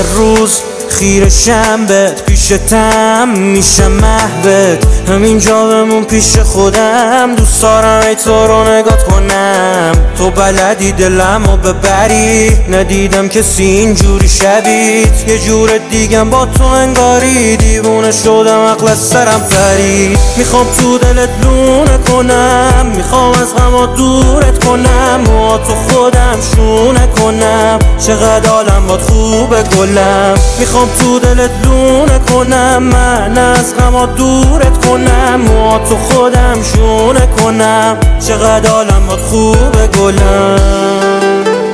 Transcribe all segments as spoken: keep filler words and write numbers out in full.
همه روز خیرشم بهت، پیشتم میشم محبت، همینجا بمون پیش خودم، دوست دارم ای تو رو نگات کنم. تو بلدی دلمو ببری، ندیدم کسی اینجوری شبیت، یه جور دیگم با تو انگاری، دیوونه شدم عقل از سرم پرید. میخوام تو دلت لونه کنم، میخوام از غما دورت کنم، موها تو خودم شونه کنم، چقدر حالم باد خوبه گلم. میخوام تو دلت لونه کنم، من از غما دورت کنم، موها تو خودم شونه کنم، چقدر حالم باد خوبه گلم.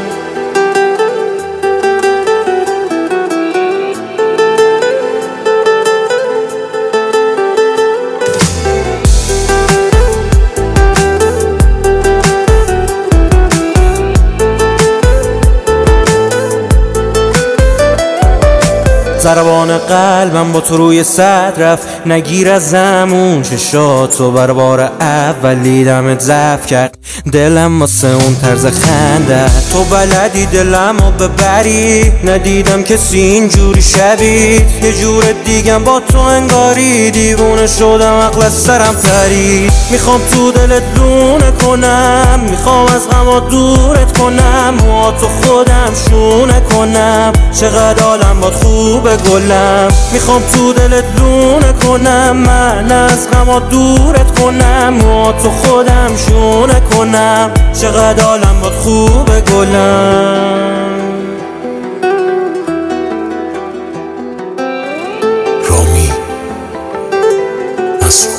ضربان قلبم با تو روی صد رفت، نگیر از زمون چشاتو بر بار اول دیدمت ضعف کرد، دلم واسه اون طرز خنده. تو بلدی دلمو ببری، ندیدم کسی اینجوری شبیت، یه جور دیگم با تو انگاری، دیوونه شدم عقل از سرم پرید. میخوام تو دلت لونه کنم، میخوام از غما دورت کنم، موها تو خودم شونه کنم، چقدر حالم باد خوبه گلم. میخوام تو دلت لونه کنم، من از غما دورت کنم، موها تو خودم شونه کنم، چقدر حالم باد خوبه گلم. رامی مسئول